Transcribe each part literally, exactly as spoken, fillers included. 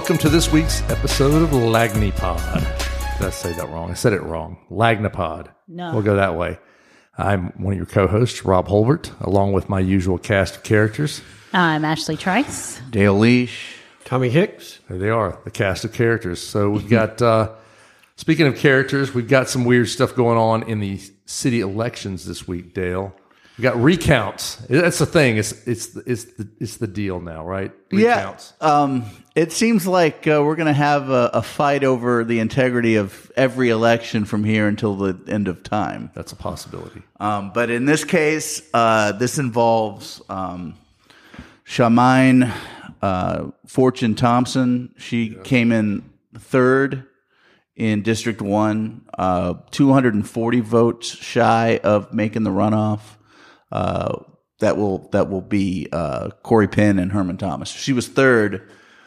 welcome to this week's episode of Lagnipod. Did I say that wrong? I said it wrong. Lagnipod. No. We'll go that way. I'm one of your co-hosts, Rob Holbert, along with my usual cast of characters. I'm Ashley Trice. Dale Leash. Tommy Hicks. There they are, the cast of characters. So we've got, uh, speaking of characters, we've got some weird stuff going on in the city elections this week, Dale. We got recounts. That's the thing. It's it's it's the it's the deal now, right? Recounts. Yeah. Um, it seems like uh, we're going to have a, a fight over the integrity of every election from here until the end of time. That's a possibility. Um, but in this case, uh, this involves um, Shamaine uh, Fortune Thompson. She yeah. came in third in District One, uh, two hundred forty votes shy of making the runoff. Uh, that will that will be uh, Corey Penn and Herman Thomas. She was third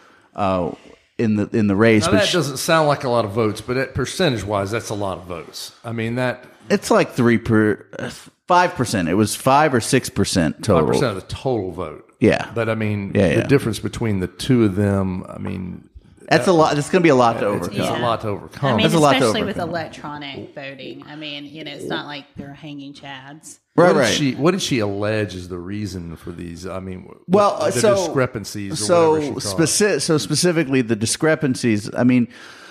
uh, in the in the race. Now but that she, doesn't sound like a lot of votes, but percentage wise, that's a lot of votes. I mean that it's like three per five percent. It was five or six percent total. Five percent of the total vote. Yeah, but I mean yeah, the yeah. difference between the two of them. I mean. That's that, a lot. That's going to be a lot to overcome. It's, it's a lot to overcome. I mean, That's a especially lot to with overcome. electronic voting. I mean, you know, it's not like they're hanging chads. Right, what right. Did she, what did she allege is the reason for these? I mean, well, the so, discrepancies. Or so, she speci- so specifically the discrepancies. I mean,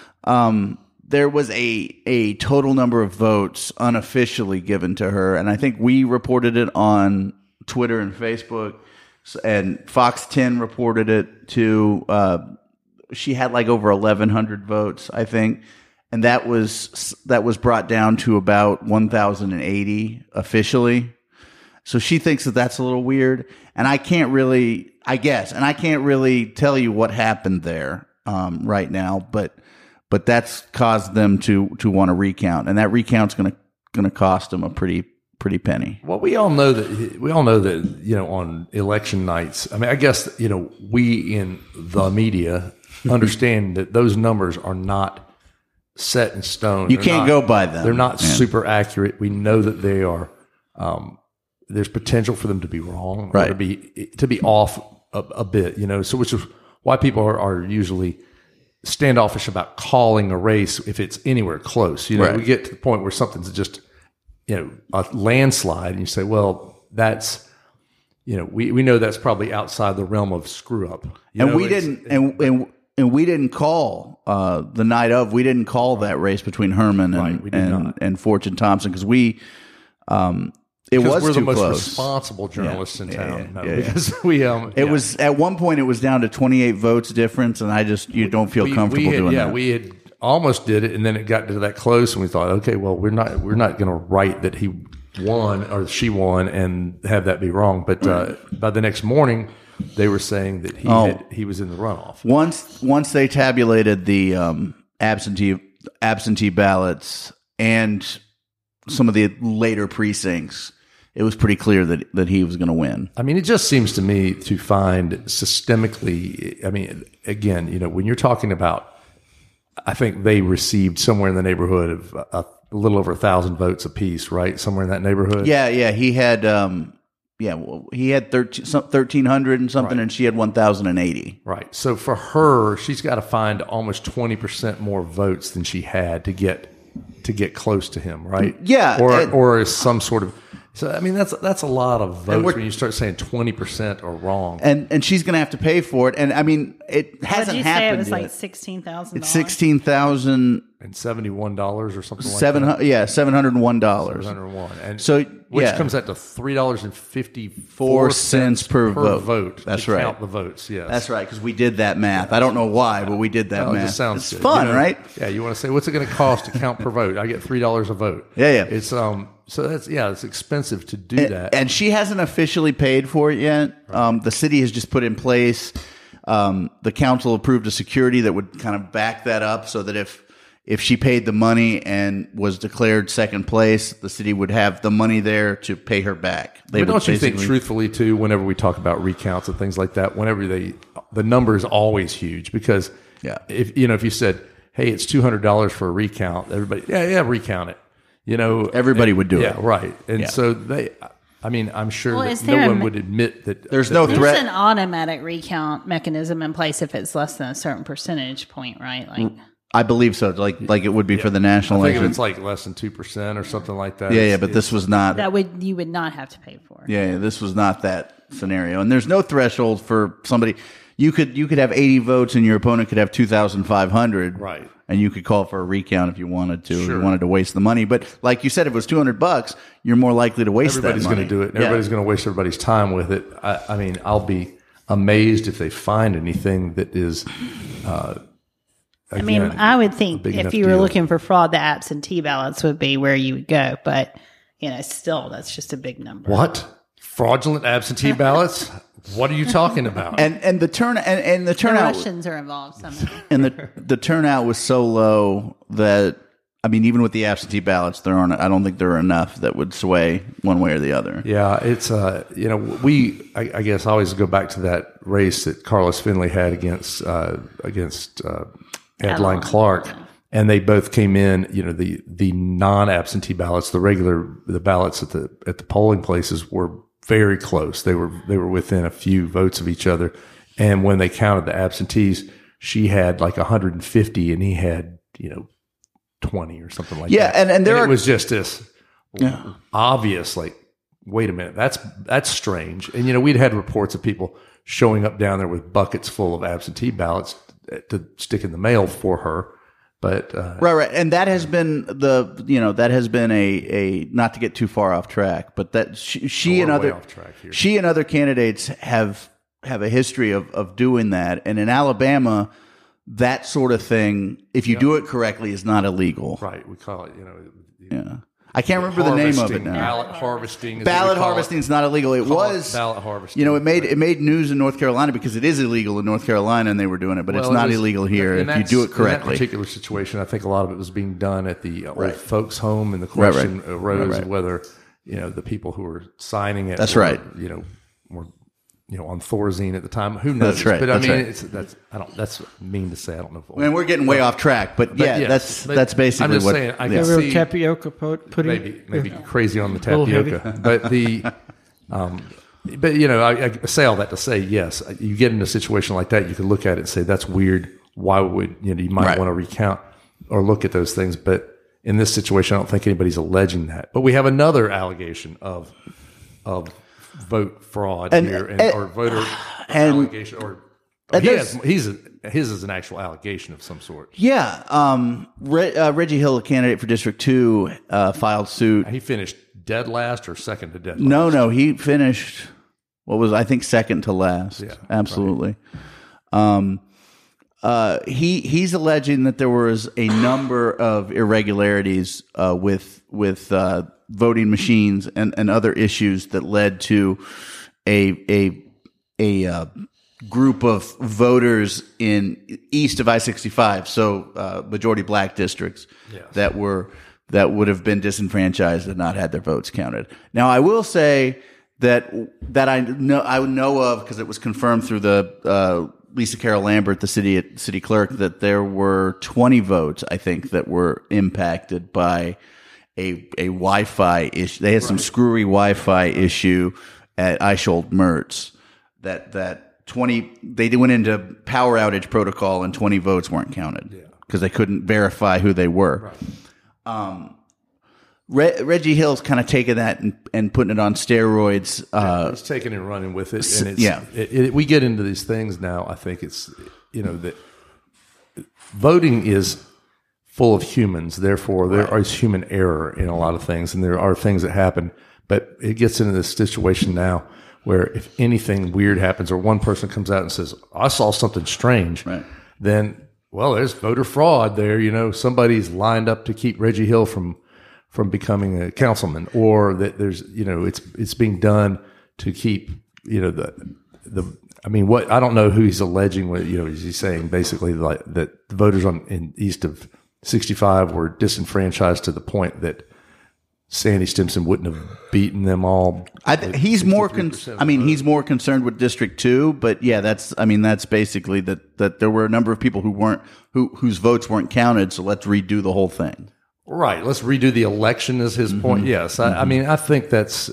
um, there was a a total number of votes unofficially given to her, and I think we reported it on Twitter and Facebook, and Fox ten reported it too. Uh, She had like over eleven hundred votes, I think, and that was that was brought down to about one thousand eighty officially. So she thinks that that's a little weird, and I can't really, I guess, and I can't really tell you what happened there um, right now, but but that's caused them to to want to recount, and that recount's going to going to cost them a pretty pretty penny. Well, we all know that we all know that you know on election nights. I mean, I guess you know we in the media understand that those numbers are not set in stone. You they're can't not, go by them. They're not yeah. super accurate. We know that they are. Um, there's potential for them to be wrong, right? Or to be to be off a, a bit, you know. So, which is why people are, are usually standoffish about calling a race if it's anywhere close. You know, right. we get to the point where something's just you know a landslide, and you say, well, that's. You know, we, we know that's probably outside the realm of screw up. You and know, we didn't, and, and and we didn't call uh, the night of. We didn't call that race between Herman and Right, we did and, not. and Fortune Thompson because we, um, it because was we're too the most close. responsible journalists Yeah, in yeah, town. yeah, no, yeah, because we um, It yeah. was at one point. It was down to twenty-eight votes difference, and I just you don't feel we, comfortable we had, doing yeah, that. we had almost did it, and then it got to that close, and we thought, okay, well, we're not we're not going to write that he won or she won and have that be wrong. But uh, by the next morning, they were saying that he Oh. had, he was in the runoff. Once once they tabulated the um, absentee absentee ballots and some of the later precincts, it was pretty clear that that he was going to win. I mean, it just seems to me to find systemically. I mean, again, you know, when you're talking about, I think they received somewhere in the neighborhood of a, a little over a thousand votes apiece, right? Somewhere in that neighborhood. Yeah, yeah, he had. Um, Yeah, well, he had thirteen hundred and something, Right. and she had one thousand eighty. Right. So for her, she's got to find almost twenty percent more votes than she had to get to get close to him, right? Yeah, Or and- or is some sort of. So I mean, that's that's a lot of votes we're- when you start saying twenty percent are wrong. And and she's going to have to pay for it. And I mean, it What hasn't did you say? happened It was yet. like sixteen thousand. It's sixteen thousand And seventy-one dollars or something like seven that. hundred. Yeah, seven hundred and one dollars. seven hundred one. And So, which yeah. comes out to three dollars and fifty Four four cents per vote. That's to right. Count the votes. Yes. That's right, because we did that math. I don't know why, but we did that Well, it math. just sounds it's good. fun, You know, right? Yeah, you want to say what's it going to cost to count per vote? I get three dollars a vote. Yeah, yeah. It's um, so that's yeah, it's expensive to do And, that. and she hasn't officially paid for it yet. Um, the city has just put in place. Um, the council approved a security that would kind of back that up, so that if if she paid the money and was declared second place, the city would have the money there to pay her back. They but would don't you think, basically- truthfully, too, whenever we talk about recounts and things like that, whenever they, the number is always huge because Yeah. if you know if you said, hey, it's two hundred dollars for a recount, everybody, yeah, yeah, recount it. You know, Everybody and- would do yeah, it. right. And Yeah. so they, I mean, I'm sure Well, that is no there a one me- would admit that There's that no There's threat. an automatic recount mechanism in place if it's less than a certain percentage point, right? Like, I believe so. Like like it would be for the national I think if election. it's like less than two percent or something like that. Yeah, it's- yeah, but this was not. that would you would not have to pay for. Yeah, yeah, this was not that scenario. And there's no threshold for somebody. You could you could have eighty votes and your opponent could have two thousand five hundred. Right. And you could call for a recount if you wanted to. If Sure. you wanted to waste the money. But like you said, if it was two hundred bucks, you're more likely to waste everybody's that money. going to do it. And Yeah. everybody's going to waste everybody's time with it. I, I mean, I'll be amazed if they find anything that is. Uh, I mean, again, I would a think big if enough you were deal. looking for fraud, the absentee ballots would be where you would go. But you know, still, that's just a big number. What? Fraudulent absentee ballots? What are you talking about? And and the turn and, and the The turnout Russians are involved somehow. and the the turnout was so low that I mean, even with the absentee ballots, there aren't. I don't think there are enough that would sway one way or the other. Yeah, it's uh, you know, we I, I guess I always go back to that race that Carlos Finley had against uh, against uh, Adeline Adeline, Clark, yeah. and they both came in. You know, the the non absentee ballots, the regular the ballots at the at the polling places were very close. They were they were within a few votes of each other, and when they counted the absentees, she had like one hundred fifty, and he had you know twenty or something like Yeah, that. and- and there are- it was just this Yeah. obvious, like, wait a minute, that's that's strange. And you know, we'd had reports of people showing up down there with buckets full of absentee ballots to stick in the mail for her. But uh, Right, right, and that has been the you know that has been a a not to get too far off track, but that she, she we're and way other off track here. she and other candidates have have a history of of doing that, and in Alabama, that sort of thing, if you do it correctly, is not illegal. right, we call it, you know, Yeah, I can't remember the name of it harvesting, now. Ballot harvesting. is what Ballot we call harvesting it. is not illegal. It Call it was ballot harvesting. You know, it made it made news in North Carolina because it is illegal in North Carolina, and they were doing it, but it's Well, not it was- illegal here and if you that's- do it In that correctly. particular situation, I think a lot of it was being done at the old Right. folks' home, and the Right, right. question arose Right, right. whether you know the people who were signing it. That's were, right. You know, were you know on Thorazine at the time. Who knows? That's right, But I that's mean, right. it's that's I don't. That's mean to say. I don't know. If I mean, we're getting way off track, but, yeah, yes, that's but that's basically I'm just what. saying, I yeah. can Real see tapioca po- pudding. maybe maybe crazy on the little heavy. tapioca, but the um, but you know, I, I say all that to say, yes, you get in a situation like that, you can look at it and say that's weird. Why would you know? You might Right. want to recount or look at those things, but in this situation, I don't think anybody's alleging that. But we have another allegation of of vote fraud And- here, and, and- or voter and- allegation, or and he there's- has, he's a, his is an actual allegation of some sort. Yeah, um, Re- uh, Reggie Hill, a candidate for District Two, uh, filed suit. He finished dead last or second to dead last. No, no, he finished what was I think second to last. Yeah, absolutely. Um, uh, he he's alleging that there was a number of irregularities uh, with with uh, voting machines and, and other issues that led to a a a uh, group of voters in east of I sixty-five, so uh, majority black districts Yes. that were that would have been disenfranchised and not had their votes counted. Now, I will say that that I know I know of because it was confirmed through the uh, Lisa Carroll Lambert, the city city clerk, that there were twenty votes, I think, that were impacted by a a Wi-Fi issue. They had some screwy Wi-Fi issue at Eichhold Mertz that that twenty they went into power outage protocol and twenty votes weren't counted because they couldn't verify who they were. Um, Re- Reggie Hill's kind of taken that and, and putting it on steroids. Uh, He's taking and running with it, and it's, yeah. it, it, we get into these things now. I think it's you know that voting is full of humans, therefore there is human error in a lot of things, and there are things that happen. But it gets into this situation now where if anything weird happens, or one person comes out and says, "I saw something strange," Right. then well, there's voter fraud there. You know, somebody's lined up to keep Reggie Hill from. from becoming a councilman, or that there's, you know, it's, it's being done to keep, you know, the, the, I mean, what, I don't know who he's alleging with, you know, is he saying basically like that the voters on, in east of sixty-five were disenfranchised to the point that Sandy Stimson wouldn't have beaten them all. I th- he's more. Con- I mean, he's more concerned with District Two, but yeah, that's. I mean, that's basically that. That there were a number of people who weren't who whose votes weren't counted. So let's redo the whole thing. Right. Let's redo the election is his point. Yes. I, I mean, I think that's,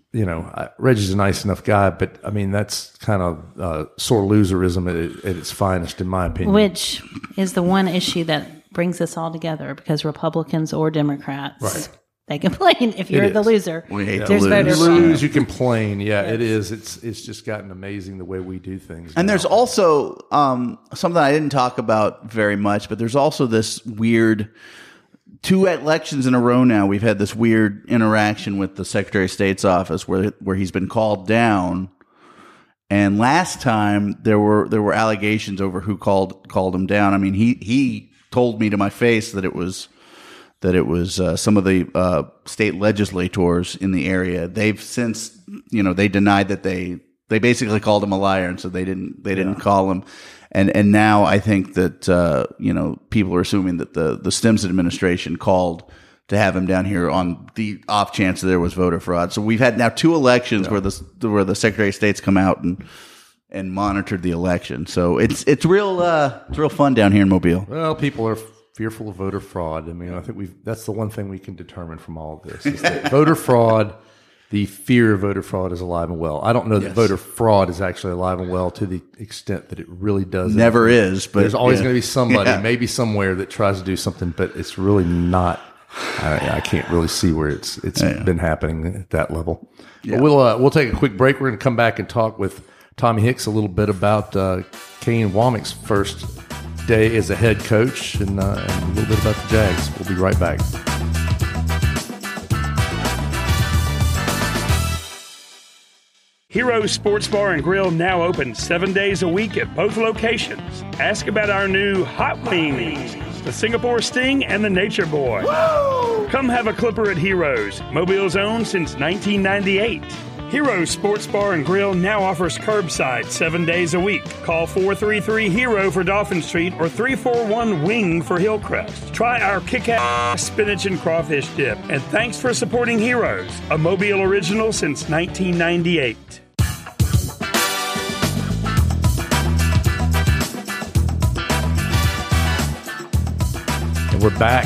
you know, I, Reggie's a nice enough guy, but I mean, that's kind of uh, sore loserism at, at its finest, in my opinion. Which is the one issue that brings us all together, because Republicans or Democrats, Right. they complain if you're It the is. loser. We hate to there's lose. voter You fraud. lose, you complain. Yeah, Yes. it is. It's it's just gotten amazing the way we do things. And now. there's also um, something I didn't talk about very much, but there's also this weird two elections in a row now. We've had this weird interaction with the Secretary of State's office where where he's been called down. And last time there were there were allegations over who called called him down. I mean, he he told me to my face that it was that it was uh, some of the uh, state legislators in the area. They've since, you know, they denied that they they basically called him a liar, and so they didn't they didn't call him. And and now I think that uh, you know, people are assuming that the the Stimson administration called to have him down here on the off chance that there was voter fraud. So we've had now two elections where the where the Secretary of State's come out and and monitored the election. So it's it's real uh, it's real fun down here in Mobile. Well, people are fearful of voter fraud. I mean, I think we've that's the one thing we can determine from all of this is that voter fraud. The fear of voter fraud is alive and well. I don't know that Yes. voter fraud is actually alive and well to the extent that it really does. Never anything. is, but There's always yeah. going to be somebody, Yeah. maybe somewhere, that tries to do something, but it's really not. I, I can't really see where it's it's Yeah. been happening at that level. Yeah. But we'll uh, we'll take a quick break. We're going to come back and talk with Tommy Hicks a little bit about uh, Kane Womack's first day as a head coach and, uh, and a little bit about the Jags. We'll be right back. Heroes Sports Bar and Grill now open seven days a week at both locations. Ask about our new Hot Wings, the Singapore Sting, and the Nature Boy. Woo! Come have a clipper at Heroes, Mobile's own since nineteen ninety-eight. Heroes Sports Bar and Grill now offers curbside seven days a week. Call four three three HERO for Dolphin Street or three four one WING for Hillcrest. Try our kick-ass spinach and crawfish dip. And thanks for supporting Heroes, a Mobile original since nineteen ninety-eight. And we're back.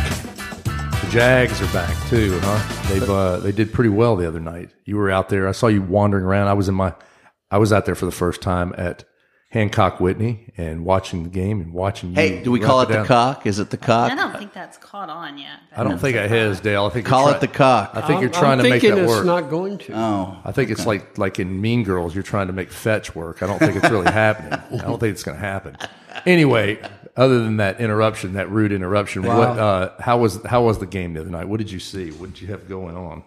The Jags are back too, huh? They've uh, they did pretty well the other night. You were out there. I saw you wandering around. I was in my, I was out there for the first time at Hancock Whitney and watching the game and watching you. Hey, do we run call up it the and down. cock? Is it the cock? I don't think that's caught on yet. I don't think it has, Dale. I think Call you're it the try- cock. I think you're I'm- trying I'm to make thinking that it's work. not going to. Oh, I think it's like like in Mean Girls, you're trying to make fetch work. I don't think it's really happening. I don't think it's going to happen. Anyway, other than that interruption, that rude interruption, Wow. what uh, how was how was the game the other night? What did you see? What did you have going on?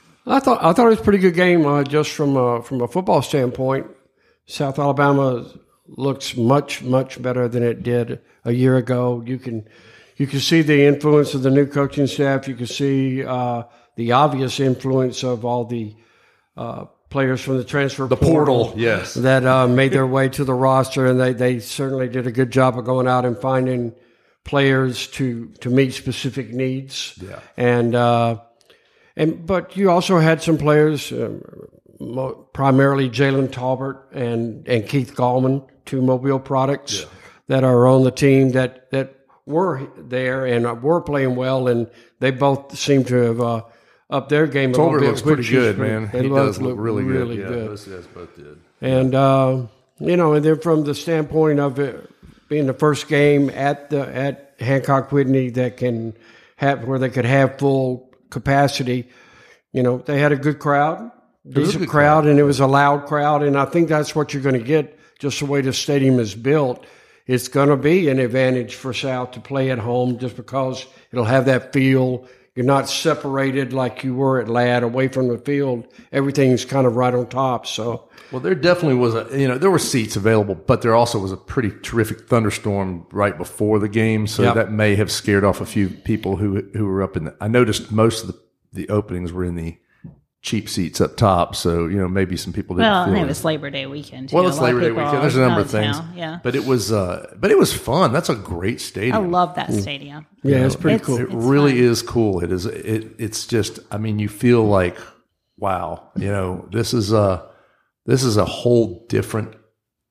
I thought I thought it was a pretty good game, uh, just from a, from a football standpoint. South Alabama looks much much better than it did a year ago. You can you can see the influence of the new coaching staff. You can see uh, the obvious influence of all the uh, players from the transfer The portal, yes. that uh, made their way to the roster, and they, they certainly did a good job of going out and finding players to to meet specific needs. Yeah. And uh, and but you also had some players, um, mo- primarily Jalen Talbert and and Keith Gallman, two Mobile products that are on the team that that were there and were playing well, and they both seem to have uh, upped their game. a Tolbert little bit, looks pretty which is good, pretty- man. They He both does look really, really good. Yeah, good. those guys both did. And, uh, you know, and then from the standpoint of it being the first game at the at Hancock Whitney that can have where they could have full capacity, you know, they had a good crowd, was a decent good crowd, and it was a loud crowd. And I think that's what you're going to get just the way the stadium is built. It's going to be an advantage for South to play at home just because it'll have that feel. You're not separated like you were at Ladd away from the field. Everything's kind of right on top. So, Well, there definitely was a, you know, there were seats available, but there also was a pretty terrific thunderstorm right before the game. So Yep. that may have scared off a few people who, who were up in the, I noticed most of the, the openings were in the cheap seats up top. So, you know, maybe some people didn't Well, feel and it it. was Labor Day weekend, too. Well, A it's lot of Labor Day people weekend. There's a out number of of things, town, yeah. but it was, uh, but it was fun. That's a great stadium. I love that stadium. yeah, it's pretty It's- cool. It It's really fun. is cool. It is. It. It's just. I mean, you feel like, wow. You know, this is a this is a whole different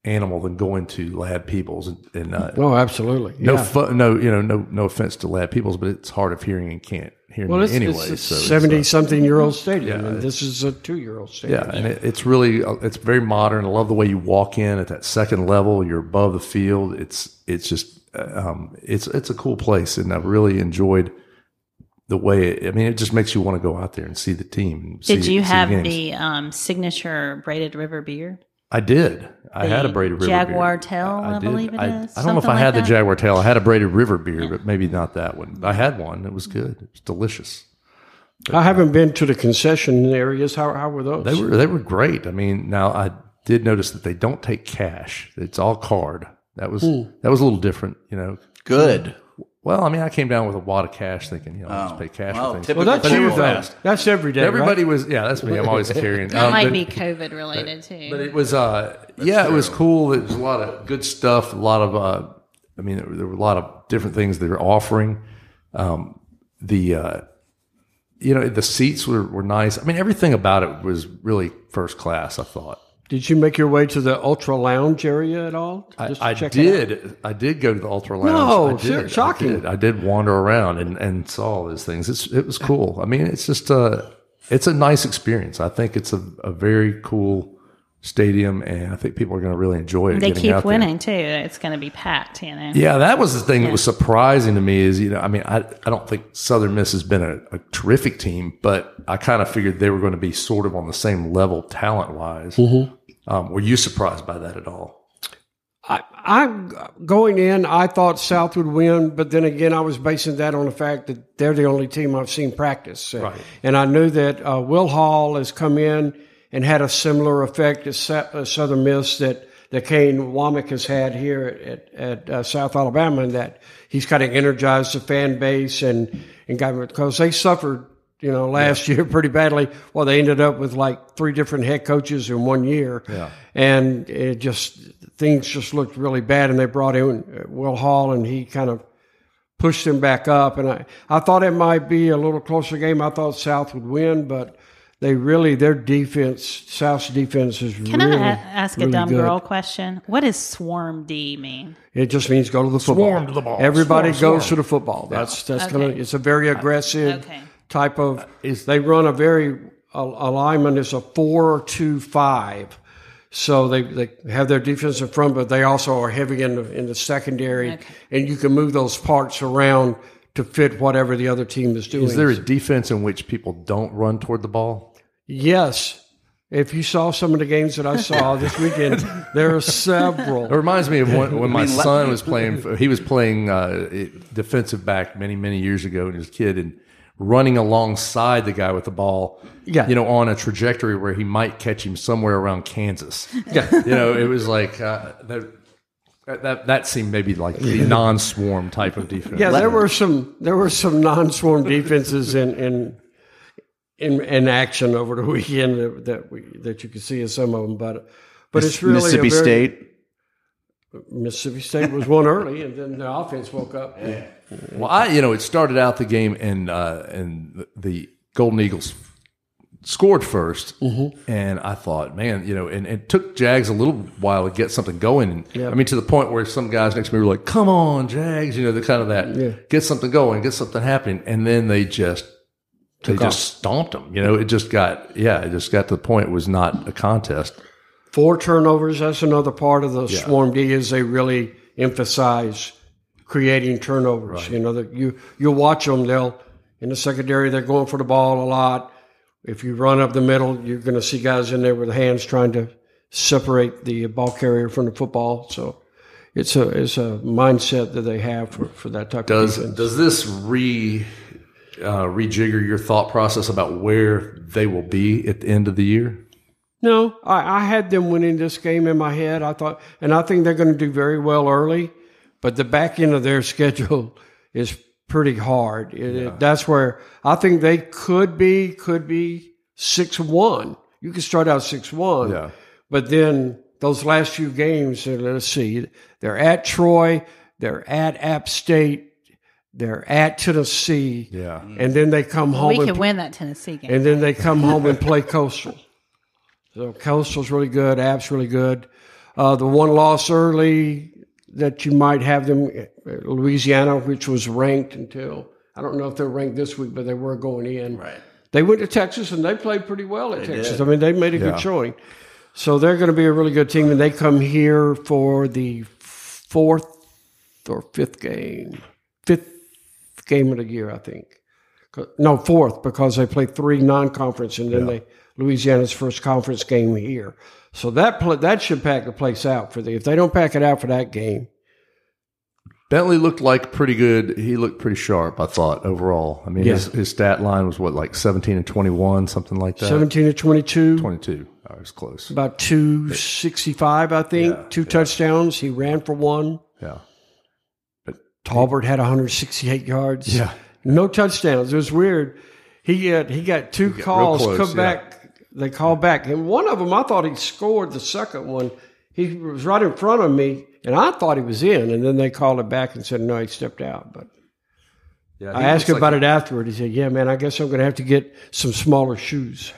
animal than going to Lad Peoples. And, and uh, Oh, absolutely. no, Yeah. fu- no, you know, no, no offense to Lad Peoples, but it's hard of hearing and can't hear Well, me it's, anyway. it's a so it's, uh, seventy-something-year-old stadium, yeah, and it's- this is a two-year-old stadium. Yeah, and it, it's really uh, it's very modern. I love the way you walk in at that second level. You're above the field. It's it's just uh, um, it's it's a cool place, and I've really enjoyed the way. It, I mean, it just makes you want to go out there and see the team. and Did see- you see have games. the um, signature braided river beer? I did. I the had a braided river Jaguar beer. Tail, I did. believe it I, is, I don't know if something I had like the that. Jaguar Tail. I had a braided river beer, but maybe not that one. I had one. It was good. It was delicious. I haven't been to the concession areas. How how were those? They were they were great. I mean, now I did notice that they don't take cash. It's all card. That was Hmm. that was a little different, you know. Good. Well, I mean, I came down with a wad of cash, thinking, you know, I'll just pay cash well, for things. typical well, that's But they you were though. fast. That's every day. Everybody right? was, yeah, that's me. I'm always carrying. That um, might but- be COVID related too. But it was, uh, yeah, it was cool. There was a lot of good stuff. A lot of, uh, I mean, there were, there were a lot of different things they were offering. Um, the, uh, you know, the seats were, were nice. I mean, everything about it was really first class, I thought. Did you make your way to the Ultra Lounge area at all? I, Just to I check it out? did. I did go to the Ultra Lounge. No, I did. sure, shocking. I did. I did wander around and, and saw all those things. It's, it was cool. I mean, it's just a, it's a nice experience. I think it's a, a very cool stadium, and I think people are going to really enjoy it. They getting keep out there. winning too. It's going to be packed, you know. Yeah, that was the thing that was surprising to me is, you know, I mean, I, I don't think Southern Miss has been a, a terrific team, but I kind of figured they were going to be sort of on the same level talent wise. Mm-hmm. Um, were you surprised by that at all? I, I going in, I thought South would win, but then again, I was basing that on the fact that they're the only team I've seen practice, Right. and I knew that uh, Will Hall has come in and had a similar effect as Sa- uh, Southern Miss that that Kane Womack has had here at at uh, South Alabama, and that he's kind of energized the fan base and and got because they suffered. You know, last year pretty badly. Well, they ended up with like three different head coaches in one year. Yeah. And it just, things just looked really bad. And they brought in Will Hall and he kind of pushed them back up. And I, I thought it might be a little closer game. I thought South would win, but they really, their defense, South's defense is Can really, I a- ask really a dumb good. girl question? What does swarm D mean? It just means go to the football. Swarm to the ball. Everybody Swarm, goes swarm. to the football. That's, that's Okay. going to, it's a very aggressive Okay. type of, is- they run a very, a, alignment is a four two five. So they, they have their defense in front, but they also are heavy in the, in the secondary. Okay. And you can move those parts around to fit whatever the other team is doing. Is there a defense in which people don't run toward the ball? Yes. If you saw some of the games that I saw this weekend, there are several. It reminds me of when, when my mean, let- son was playing. He was playing uh, defensive back many, many years ago, and he was a kid and running alongside the guy with the ball. Yeah. you know, on a trajectory where he might catch him somewhere around Kansas. Yeah. You know, it was like uh, that. That that seemed maybe like the non-swarm type of defense. Yeah, there were some there were some non-swarm defenses in in in, in action over the weekend that, that we that you could see in some of them, but but it's really Mississippi a very, State. Mississippi State was one early, and then the offense woke up. Well, I you know it started out the game and uh, and the Golden Eagles scored first, Mm-hmm. and I thought, man, you know, and it took Jags a little while to get something going. And, Yep. I mean, to the point where some guys next to me were like, "Come on, Jags!" You know, the kind of that Yeah. get something going, get something happening, and then they just they Took just stomped them. You know, it just got yeah, it just got to the point it was not a contest. Four turnovers. That's another part of the swarm D is they really emphasize creating turnovers. You know, that you you watch them. They'll in the secondary they're going for the ball a lot. If you run up the middle, you're going to see guys in there with hands trying to separate the ball carrier from the football. So it's a it's a mindset that they have for, for that type Does of defense. does this re uh, rejigger your thought process about where they will be at the end of the year? No, I, I had them winning this game in my head. I thought, and I think they're going to do very well early, but the back end of their schedule is pretty hard. It, it- that's where I think they could be, could be six one. You can start out six one, Yeah. but then those last few games, uh, let's see, they're at Troy, they're at App State, they're at Tennessee, Yeah. and then they come home We and could win that Tennessee game. and then they come home and play Coastal. So Coastal's really good. App's really good. Uh, the one loss early that you might have them, Louisiana, which was ranked until, I don't know if they're ranked this week, but they were going in. Right. They went to Texas, and they played pretty well at They Texas. did. I mean, they made a Yeah. good showing. So they're going to be a really good team, and they come here for the fourth or fifth game. Fifth game of the year, I think. No, fourth, because they play three non-conference, and then they Louisiana's first conference game here. So that pl- that should pack the place out for the. If they don't pack it out for that game, Bentley looked like pretty good. He looked pretty sharp, I thought, overall. I mean, Yeah. his, his stat line was what, like seventeen and twenty-one, something like that? seventeen to twenty-two, twenty-two. I was close. about two sixty-five, I think. Yeah, two yeah. touchdowns. He ran for one. Yeah. Talbert had one hundred sixty-eight yards. Yeah. No touchdowns. It was weird. He got, he got two got calls, real close, come yeah. back. They called back. And one of them, I thought he scored the second one. He was right in front of me, and I thought he was in. And then they called it back and said, no, he stepped out. But Yeah, I asked him about it afterward. He said, yeah, man, I guess I'm going to have to get some smaller shoes.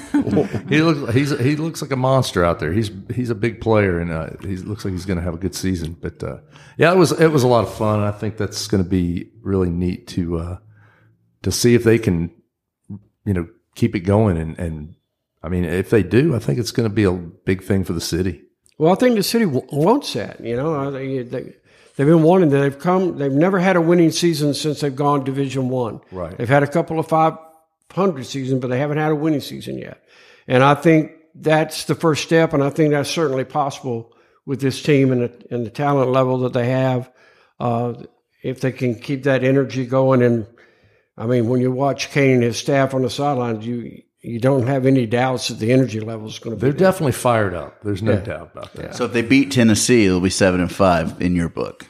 He looks he's he looks like a monster out there. He's he's a big player, and uh, he looks like he's going to have a good season. But uh, yeah, it was it was a lot of fun. I think that's going to be really neat to uh, to see if they can, you know, keep it going. And, and I mean, if they do, I think it's going to be a big thing for the city. Well, I think the city w- wants that. You know, I think they, they've been wanting that. They've come. They've never had a winning season since they've gone Division One. Right. They've had a couple of five hundred seasons, but they haven't had a winning season yet. And I think that's the first step. And I think that's certainly possible with this team and the, and the talent level that they have. Uh, if they can keep that energy going, and I mean, when you watch Kane and his staff on the sidelines, you you don't have any doubts that the energy level is going to be They're there. definitely fired up. There's no Yeah. doubt about that. So if they beat Tennessee, it'll be seven and five in your book.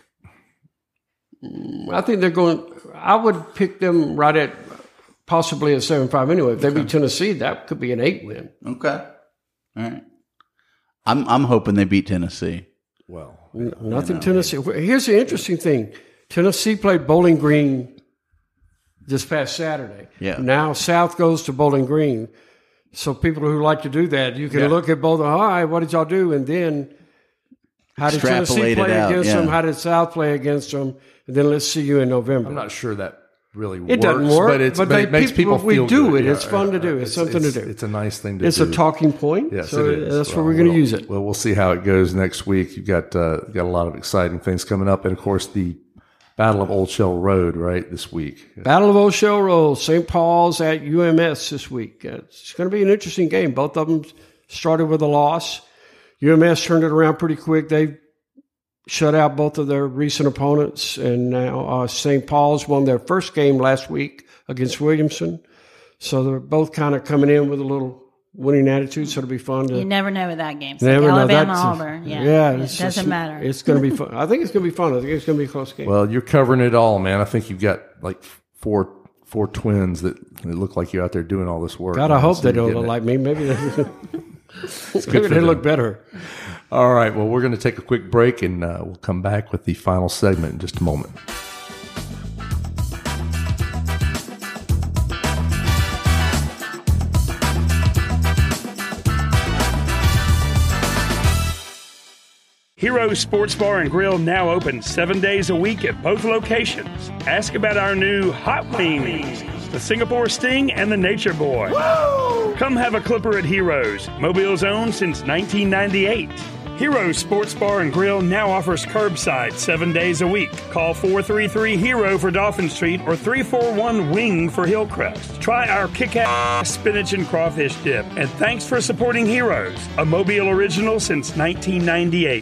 I think they're going. I would pick them right at possibly a seven five anyway. If they beat Tennessee, that could be an eight win. Okay. All right. I'm I'm hoping they beat Tennessee. Well, N- Nothing Tennessee. Here's the interesting thing: Tennessee played Bowling Green this past Saturday. Yeah. Now South goes to Bowling Green. So people who like to do that, you can Yeah. look at both. All right, what did y'all do? And then how did Tennessee Extrapolate it play out, against yeah. them? How did South play against them? And then let's see you in November. I'm not sure that really It works. doesn't work, but, it's, but but, they- it makes people- people we feel do good. it. It's fun to do. It's something to it's- do. It's a nice thing to It's do. a talking point. Yes, so it is. that's Well, where we're going to we'll- use it. Well, we'll see how it goes next week. You've got uh, got a lot of exciting things coming up, and of course the Battle of Old Shell Road right this week. Battle of Old Shell Road, Saint Paul's at U M S this week. Uh, It's going to be an interesting game. Both of them started with a loss. U M S turned it around pretty quick. They shut out both of their recent opponents, and now uh, Saint Paul's won their first game last week against Williamson. So they're both kind of coming in with a little winning attitude, so it'll be fun to You never know with that game. It's never like know. Alabama, That's- Auburn. Yeah, yeah, it it's doesn't just- matter. It's going to be fun. I think it's going to be fun. I think it's going to be a close game. Well, you're covering it all, man. I think you've got like four four twins that, that look like you're out there doing all this work. God, I man. hope So they you're don't getting look it. like me. Maybe they, good maybe for they look them. better. All right. Well, we're going to take a quick break, and uh, we'll come back with the final segment in just a moment. Hero Sports Bar and Grill now open seven days a week at both locations. Ask about our new Hot Wings, the Singapore Sting, and the Nature Boy. Come have a clipper at Heroes, Mobile's own since nineteen ninety-eight. Hero Sports Bar and Grill now offers curbside seven days a week. Call four three three HERO for Dolphin Street or three four one WING for Hillcrest. Try our kick-ass spinach and crawfish dip. And thanks for supporting Heroes, a Mobile original since nineteen ninety-eight.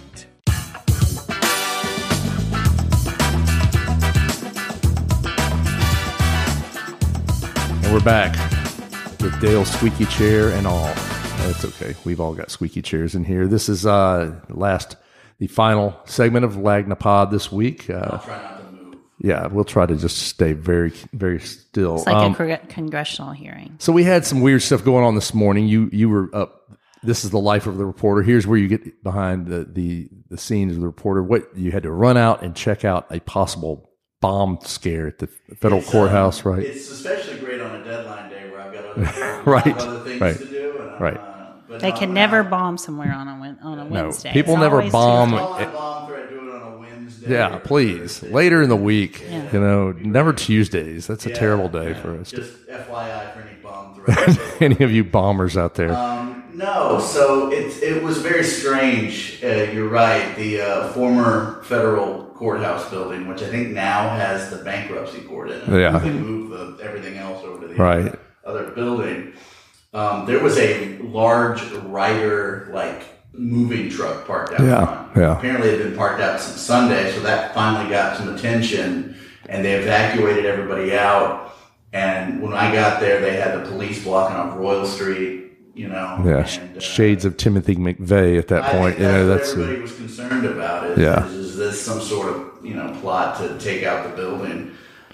And we're back with Dale's squeaky chair and all. That's okay. We've all got squeaky chairs in here. This is uh last, the final segment of Lagnapod this week. Uh, Try not to move. yeah, we'll try to just stay very, very still. It's like Um, a congr- congressional hearing. So we had some weird stuff going on this morning. You you were up. This is the life of the reporter. Here's where you get behind the the, the scenes of the reporter. What you had to run out and check out a possible bomb scare at the federal It's, courthouse, um, right? It's especially great on a deadline day where I've got other, Right, other things right, to do. And I'm, right. uh, but They not can now. never bomb somewhere on a Wed- on a No, Wednesday. people It's never always bomb- Tuesday. Call it a bomb threat, do it on a Wednesday. Yeah, or please. Thursday. Later in the week, Yeah. you know, never Tuesdays. That's a Yeah, terrible day yeah. for us. Just F Y I for any bomb threats. Any of you bombers out there. Um, no, so it it was very strange. Uh, you're right. The uh, former federal courthouse building, which I think now has the bankruptcy court in it. Yeah. They moved the, everything else over to the Right. other, other building. Um, there was a large Ryder like moving truck parked out Yeah, front. yeah. Apparently, it had been parked out since Sunday, so that finally got some attention, and they evacuated everybody out. And when I got there, they had the police blocking off Royal Street. You know, Yeah, sh- and, uh, shades of Timothy McVeigh at that I point. think You know, that's that's what uh, everybody was concerned about. Is, Yeah. is, is this some sort of you know plot to take out the building?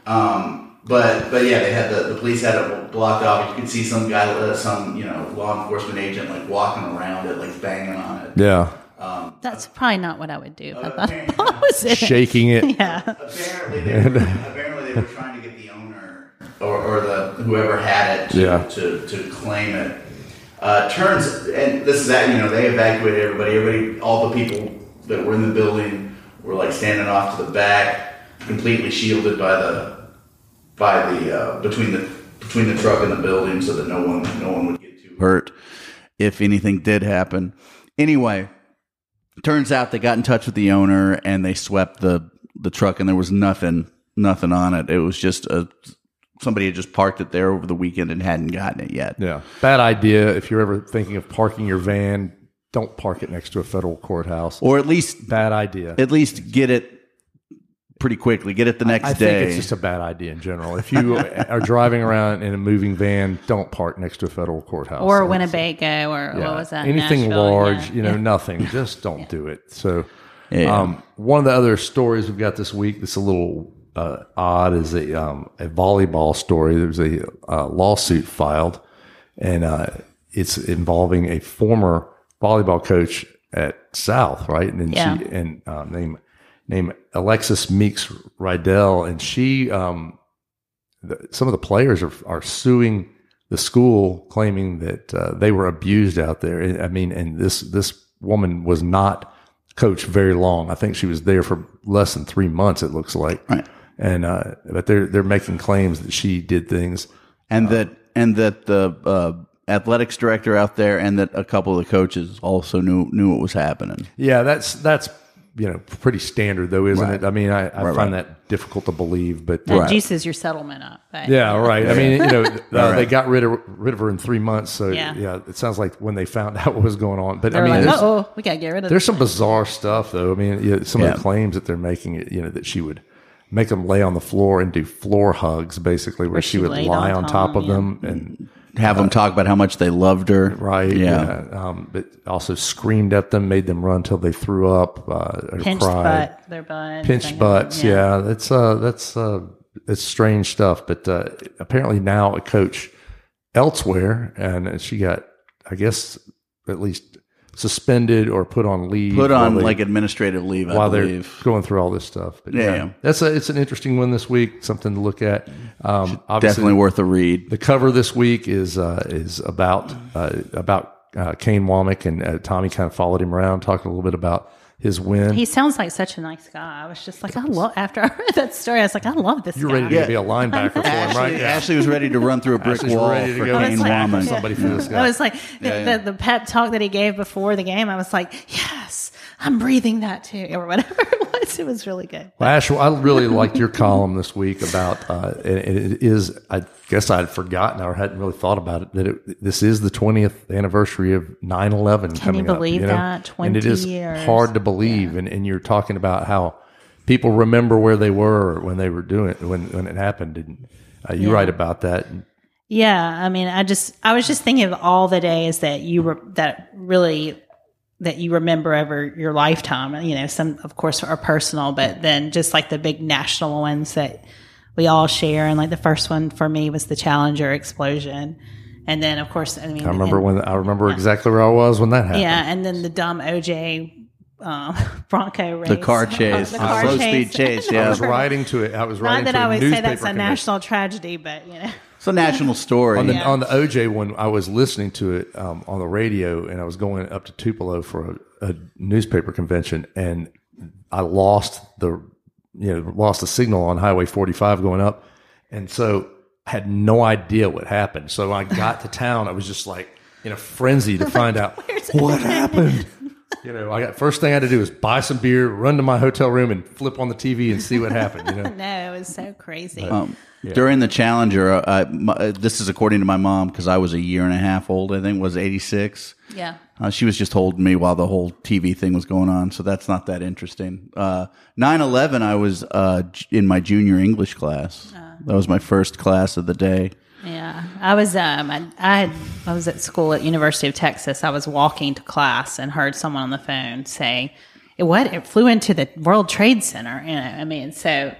Um, but but yeah, they had the, the police had it blocked off. You could see some guy, uh, some you know law enforcement agent, like walking around it, like banging on it. yeah, That's probably not what I would do if I thought okay. a bomb was in it. shaking it. Yeah. Apparently, they were, apparently they were trying to get the owner or, or the whoever had it to, Yeah. to, to claim it. Uh, turns and this is that you know they evacuated everybody. Everybody, all the people that were in the building were like standing off to the back, completely shielded by the by the uh, between the between the truck and the building, so that no one no one would get too hurt if anything did happen. Anyway, turns out they got in touch with the owner and they swept the the truck, and there was nothing nothing on it. It was just a somebody had just parked it there over the weekend and hadn't gotten it yet. Yeah, bad idea. If you're ever thinking of parking your van, don't park it next to a federal courthouse. Or at least Bad idea. at least get it pretty quickly. Get it the next I day. think it's just a bad idea in general. If you are driving around in a moving van, don't park next to a federal courthouse. Or It's- Winnebago, or yeah, what was that? anything Nashville, large, yeah. you know, Yeah. nothing. Just don't do it. So, Yeah. um, one of the other stories we've got this week that's a little uh, odd is a um, a volleyball story. There was a uh, lawsuit filed, and uh, it's involving a former volleyball coach at South, right? And Yeah. she and um, named named Alexis Meeks Rydell, and she um, the, some of the players are are suing the school, claiming that uh, they were abused out there. I mean, and this this woman was not coached very long. I think she was there for less than three months. It looks like, Right. and uh, but they're they're making claims that she did things. and that and that the uh, athletics director out there and that a couple of the coaches also knew knew what was happening. Yeah, that's that's you know pretty standard though, isn't Right. it? I mean, I, I Right, find right. that difficult to believe, but That Right. juices your settlement up. But yeah, right. I mean, you know, uh, right. they got rid of rid of her in three months. So yeah. Yeah. it sounds like when they found out what was going on. But They I were mean, like, there's, oh, we got to get rid of there's this some thing. bizarre stuff though. I mean, you know, some of Yeah. the claims that they're making, you know, that she would make them lay on the floor and do floor hugs, basically, where, Where she, she would laid lie on on top top, of yeah. them and. Have them talk about how much they loved her. Right. Yeah. Yeah. Um, but also screamed at them, made them run till they threw up, uh, or Pinched cried. butt, their butt. Pinched thing. butts. Yeah. That's, uh, that's, uh, it's strange stuff. But, uh, apparently now a coach elsewhere, and she got, I guess, at least suspended or put on leave. Put on while they- like administrative leave, I while believe. they're going through all this stuff. But Yeah, yeah, yeah. that's a, it's an interesting one this week, something to look at. Um, obviously, Definitely worth a read. the cover this week is uh, is about uh, about uh, Kane Womack, and uh, Tommy kind of followed him around, talking a little bit about his win. He sounds like such a nice guy. I was just like, I love. After I read that story, I was like, I love this You're guy. ready to be a linebacker for him, Ashley, right? Yeah. Ashley was ready to run through a brick Ashley's wall ready to for go Kane like, Womack. tackle somebody for this guy. I was like, the, Yeah, yeah. The, the pep talk that he gave before the game, I was like, yes, I'm breathing that too, or whatever it was. It was really good. Well, Ash, I really liked your column this week about, uh, and it is, I guess I had forgotten or hadn't really thought about it, that it, this is the twentieth anniversary of nine eleven Can coming you up. believe know? that? And it twenty is years. hard to believe. And, and you're talking about how people remember where they were when they were doing it, when, when it happened. And uh, you Yeah. write about that. Yeah, I mean, I just, I was just thinking of all the days that you were, that really, that you remember over your lifetime. You know, some, of course, are personal, but then just like the big national ones that we all share. And like the first one for me was the Challenger explosion. And then, of course, I mean, I remember and- when, I remember exactly where I was when that happened. yeah, and then the dumb O J um, Bronco race. The car chase, The the car slow speed chase, I yeah. was writing to it. I was Not writing that to I a would newspaper say that's a commission. national tragedy, but, you know. It's a national story. On the, Yeah. on the O J one, I was listening to it um, on the radio, and I was going up to Tupelo for a, a newspaper convention, and I lost the, you know, lost the signal on Highway forty-five going up, and so I had no idea what happened. So when I got to town, I was just like in a frenzy to find out what happened. You know, I got first thing I had to do was buy some beer, run to my hotel room, and flip on the T V and see what happened. You know, No, it was so crazy. Um, During the Challenger, uh, my, uh, this is according to my mom, because I was a year and a half old, I think, was eighty-six. yeah. Uh, she was just holding me while the whole T V thing was going on, so that's not that interesting. Uh, nine eleven, I was uh, j- in my junior English class. That was my first class of the day. Yeah, I was um I, I had I was at school at University of Texas. I was walking to class and heard someone on the phone say, "It what? It flew into the World Trade Center." You know, I mean, so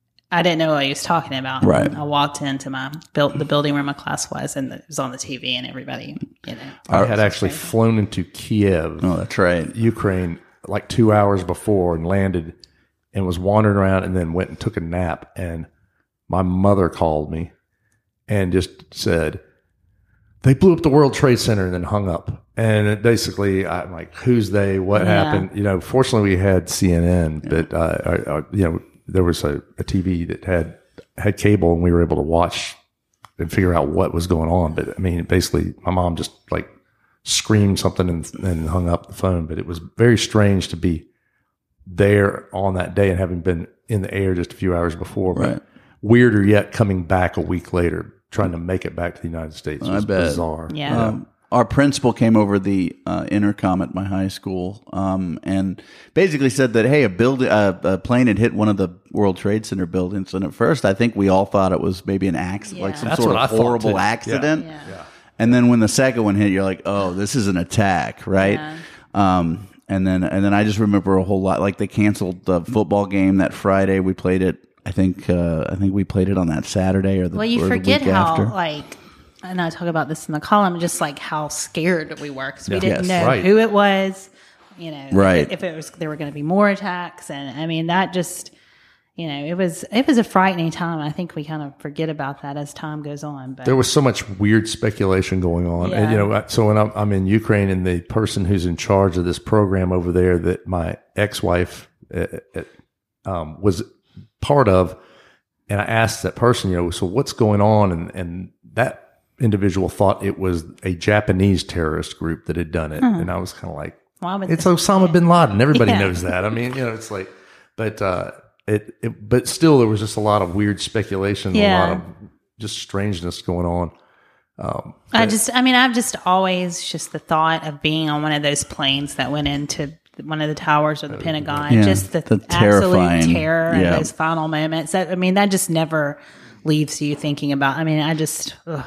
I didn't know what he was talking about. Right. And I walked into my built the building where my class was, and it was on the T V, and everybody, you know, I had actually flown into Kiev, Oh, that's right. Ukraine, like two hours before and landed and was wandering around and then went and took a nap. And my mother called me and just said, they blew up the World Trade Center, and then hung up. And it basically, I'm like, who's they? What Yeah. happened? You know, fortunately we had C N N, but, uh, I, I, you know, there was a, a T V that had, had cable, and we were able to watch and figure out what was going on. But I mean, basically my mom just like screamed something and, and hung up the phone. But it was very strange to be there on that day and having been in the air just a few hours before. But Right. weirder yet, coming back a week later, trying to make it back to the United States was I bet. bizarre. Yeah. Um, our principal came over the uh, intercom at my high school um, and basically said that, hey, a building, uh, a plane had hit one of the World Trade Center buildings. And at first, I think we all thought it was maybe an accident, like Yeah. some That's sort what I of thought, horrible too. accident. Yeah. Yeah. And then when the second one hit, you're like, oh, this is an attack, right? Yeah. Um, and then and then I just remember a whole lot. Like they canceled the football game that Friday. We played it. I think uh, I think we played it on that Saturday or the, Well, you or the forget week how after. like, and I talk about this in the column, just like how scared we were because we didn't Yes. know Right. who it was, you know, Right. If it was, there were going to be more attacks, and I mean that just, you know, it was it was a frightening time. I think we kind of forget about that as time goes on. But There was so much weird speculation going on. And, you Yeah. know, I- so when I'm, I'm in Ukraine, and the person who's in charge of this program over there that my ex-wife uh, uh, um, was part of, and I asked that person, you know, so what's going on? And, and that individual thought it was a Japanese terrorist group that had done it. And I was kind of like, Why would it's this- Osama bin Laden. Everybody Yeah. knows that. I mean, you know, it's like, but, uh, it, it, but still there was just a lot of weird speculation, a Yeah. lot of just strangeness going on. Um, I just, I mean, I've just always just the thought of being on one of those planes that went into one of the towers of the Pentagon, Yeah, just the, the absolute terrifying- terror yeah. and those final moments. That, I mean, that just never leaves you thinking about. I mean, I just, ugh,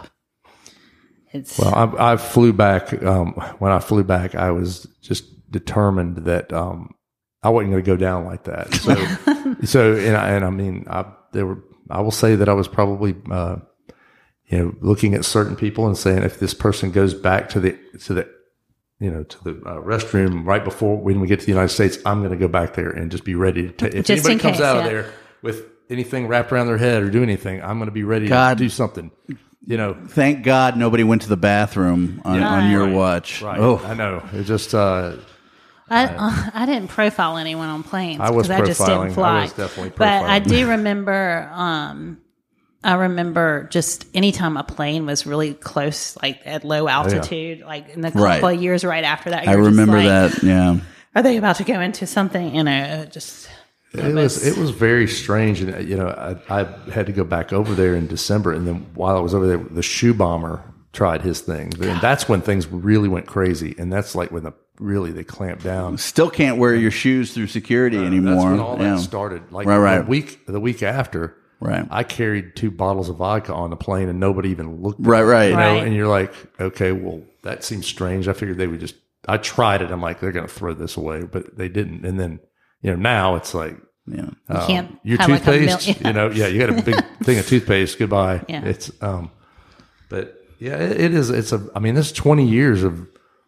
it's Well, I, I flew back. Um, when I flew back, I was just determined that um, I wasn't going to go down like that. So, so, and I, and I mean, I there were. I will say that I was probably, uh, you know, looking at certain people and saying, if this person goes back to the to the, you know, to the uh, restroom right before when we get to the United States, I'm going to go back there and just be ready to. Ta- if Just anybody in comes case, out of yeah. there with anything wrapped around their head or do anything, I'm going to be ready God. to do something. You know, Thank God nobody went to the bathroom on, Yeah. on your Right. watch. right? Oh, I know. It just. Uh, I, uh, I didn't profile anyone on planes. I was 'cause I just profiling. didn't fly. I was definitely But I profiling. do remember. Um, I remember just anytime a plane was really close, like at low altitude, like in the couple Right. of years right after that. I you're just remember like, that. Yeah. Are they about to go into something? You know, it just It was it was very strange, and you know, I, I had to go back over there in December, and then while I was over there, the shoe bomber tried his thing, and that's when things really went crazy, and that's like when the really they clamped down. Still can't wear your shoes through security anymore. That's when all Yeah. that started. Like Right, right. the week the week after, Right. I carried two bottles of vodka on the plane, and nobody even looked. at Right, it, right. You know, Right. and you're like, okay, well, that seems strange. I figured they would just. I tried it. I'm like, they're going to throw this away, but they didn't. And then, you know, now it's like. Yeah. you can't Your have like a toothpaste, mil- you know, yeah, you got a big thing of toothpaste. Goodbye. Yeah. It's, um, but yeah, it, it is. It's a. I mean, this is twenty years of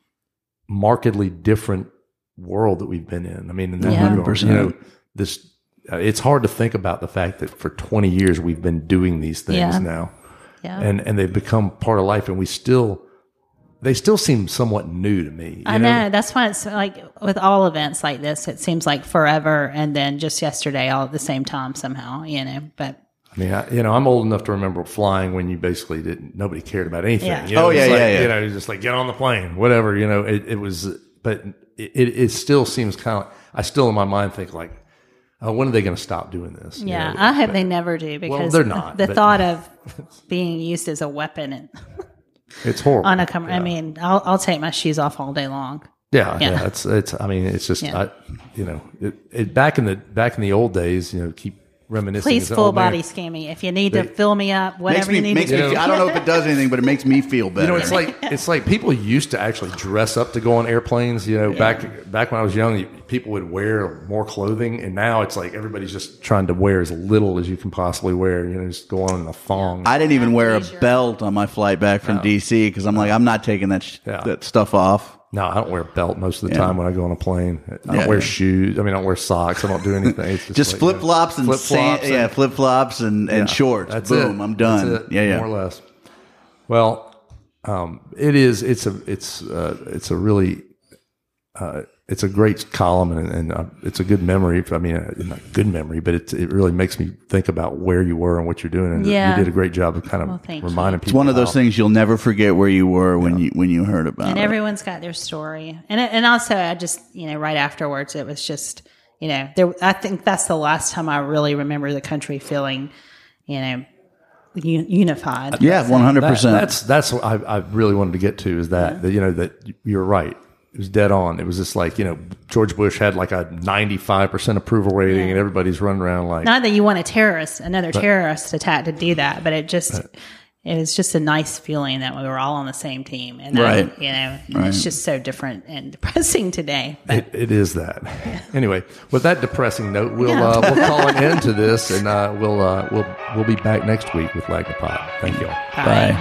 markedly different world that we've been in. I mean, and then, Yeah. you know, one hundred percent. you know, this. Uh, it's hard to think about the fact that for twenty years we've been doing these things Yeah. now. Yeah. and and they've become part of life, and we still they still seem somewhat new to me. You I know? know that's why it's like with all events like this, it seems like forever, and then just yesterday all at the same time somehow. You know, but. I mean, I, you know, I'm old enough to remember flying when you basically didn't, nobody cared about anything. Yeah. You know, Oh, yeah, it's yeah, like, yeah. You know, just like get on the plane, whatever, you know, it, it was, but it, it still seems kind of, I still in my mind think like, oh, when are they going to stop doing this? You Yeah, know, I hope but- they never do because they're not, the but- thought of being used as a weapon and It's horrible. on a com- I mean, I'll, I'll take my shoes off all day long. Yeah, yeah, Yeah. it's, it's, I mean, it's just, Yeah. I, you know, it, it, back in the, back in the old days, you know, keep reminiscing. Please as an full old man. body scan me if you need to They- fill me up, Makes whatever me, you need makes to me do. feel, I don't know if it does anything, but it makes me feel better. You know, it's like it's like people used to actually dress up to go on airplanes. You know, back back when I was young, people would wear more clothing, and now it's like everybody's just trying to wear as little as you can possibly wear. You know, just go on in a thong. I didn't even wear a belt on my flight back from D C because I'm like, I'm not taking that sh- Yeah. that stuff off. no, I don't wear a belt most of the Yeah. time when I go on a plane. I don't Yeah. wear shoes. I mean, I don't wear socks. I don't do anything. It's just Just like, flip flops and flip-flops sand, yeah, flip flops and, and shorts. That's Boom, it. I'm done. That's it, Yeah, yeah. more or less. Well, um, it is. It's a. It's. Uh, it's a really. Uh, it's a great column, and, and uh, it's a good memory. I mean, uh, not good memory, but it it really makes me think about where you were and what you're doing. And Yeah. you did a great job of kind of Well, thank you. reminding people. It's one of those how- things you'll never forget where you were when you when you heard about And it. everyone's got their story, and it- and also I just you know right afterwards it was just you know there I think that's the last time I really remember the country feeling you know u- unified. Yeah, one hundred That- percent. That's that's what I, I really wanted to get to is that, that you know that you're right. It was dead on. It was just like you know George Bush had like a ninety-five percent approval rating, and everybody's running around like Not that you want a terrorist, another terrorist attack to do that, but it just it was just a nice feeling that we were all on the same team, and that, Right. you know, and it's just so different and depressing today. But It, it is that. Anyway, with that depressing note, we'll Yeah. uh, we'll call an end to this, and uh, we'll uh, we'll we'll be back next week with Lagnapod. Thank you all. Bye.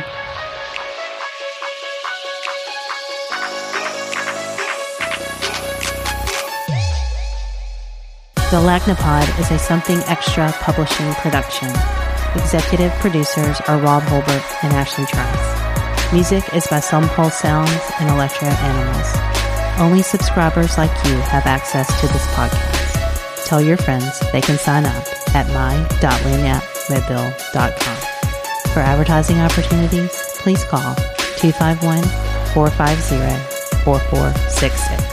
The Lagnapod is a Something Extra publishing production. Executive producers are Rob Holbert and Ashley Trask. Music is by Some Pulse Sounds and Electro Animals. Only subscribers like you have access to this podcast. Tell your friends they can sign up at my dot lanyap mobile dot com. For advertising opportunities, please call two five one, four five zero, four four six six.